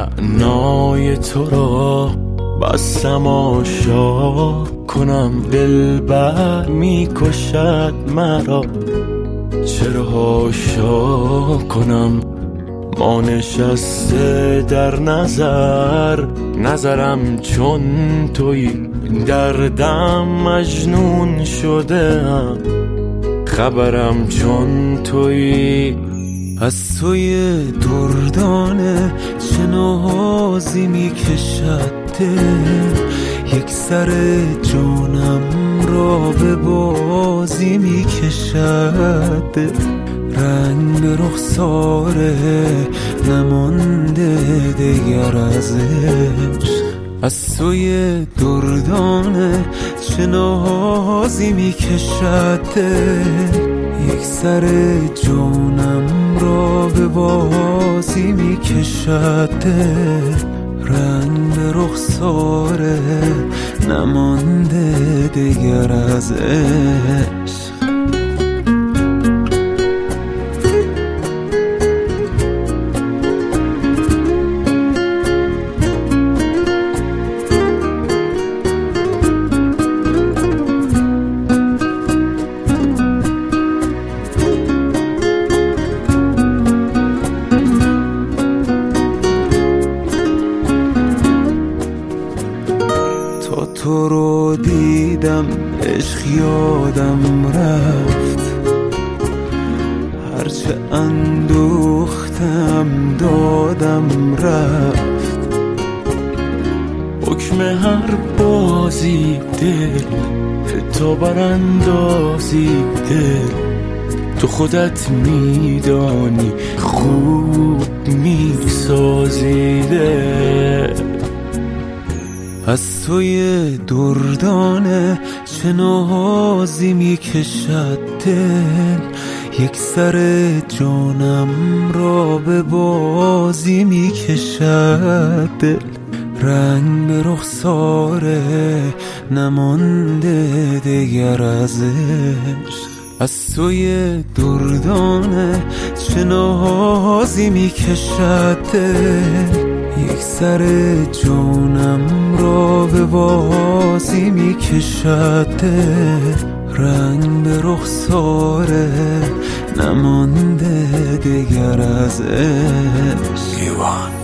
رعنای تو را بستم آشا کنم، دلبر میکشد مرا چرا حاشا کنم. ما نشسته در نظرم چون توی، دردم مجنون شدم خبرم چون توی. از توی دردانه چه نازی میکشد دل، یک سر جانم را به بازی میکشد دل. رنگ به رخساره نمانده دیگر از عشق، از توی دردانه چه نازی میکشد دل، یک سر جانم را به بازی میکشد دل. رنگ به رخساره نمانده دیگر از عشق. تو رو دیدم عشق یادم رفت، هرچه اندوختم دادم رفت. حکم هر بازی دل تو براندازی دل، تو خودت میدانی خوب میسازی دل. از توی دردانه چه نازی میکشد دل، یک سر جانم را به بازی میکشد دل. رنگ به رخساره نمانده دیگر از عشق، از توی دردانه چه نازی میکشد دل، یک سر جانم را به بازی میکشد دل. رنگ به رخساره نمانده دیگر از عشق.